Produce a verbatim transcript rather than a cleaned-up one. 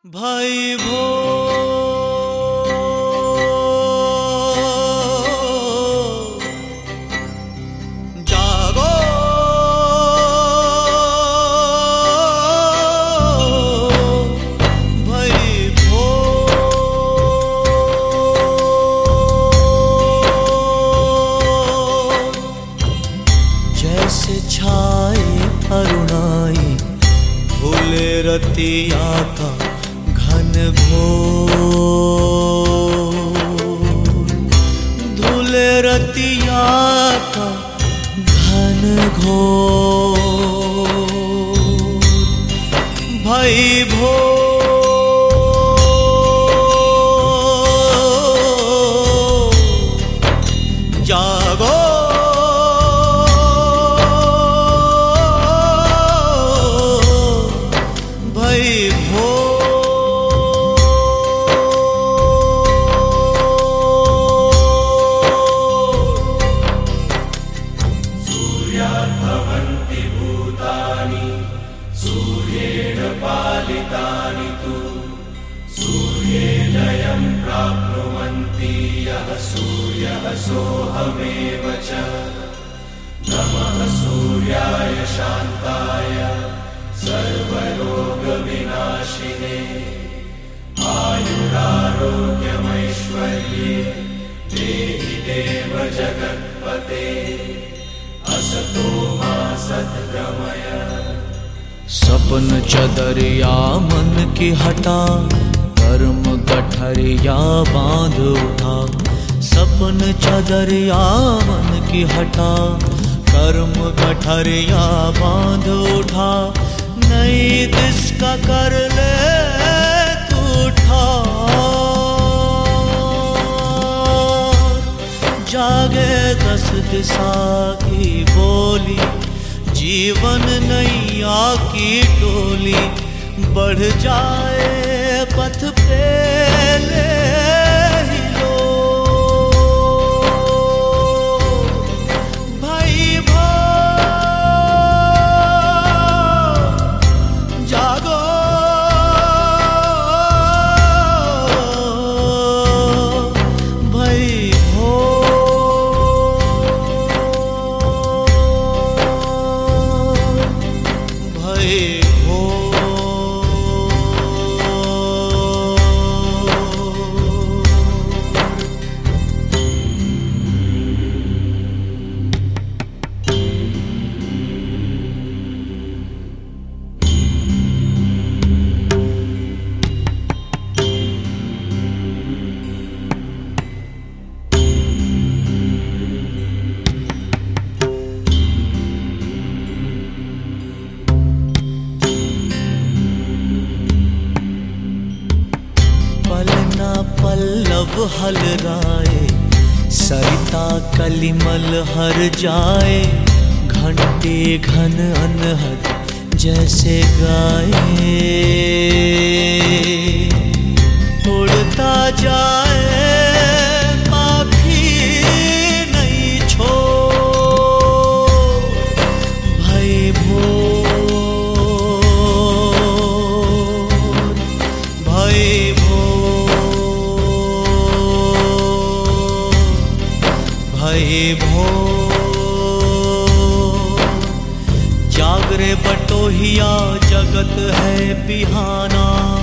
भाई भो जागो, भाई भो जैसे छाए अरुणाई भूले रतिया का घन घोर, धूले रतिया का घन घोर। भाई भो जागो, भाई भो भवन्ति भूतानि सूर्येण पालितानि तु सूर्येलयं प्राप्नुवन्ति यः सूर्यः सोऽहमेव च। नमः सूर्याय शान्ताय सर्वरोगविनाशिने आयुरारोग्यमैश्वर्ये देहि देव जगत्पते। असतो मा सद्गमय। सपन चदरिया मन की हटा, कर्म गठरिया बांध उठा। सपन चदरिया मन की हटा, कर्म गठरिया बांध उठा। नई दिस का कर ले तू ठार, जागे दस दिशा की बोली। जीवन नैया की टोली, बढ़ जाए पथ पे ले ही लो। भाई भो जागो, भाई भो भाई भो। पल्लव हलराए, सरिता कलिमल हर जाए। घंटे घन अनहद जैसे गाए, उड़ता जाए पाखी नहीं छोड़। भाई भोर, भाई भाई भो जागरे बटोहिया, जगत है बिहाना।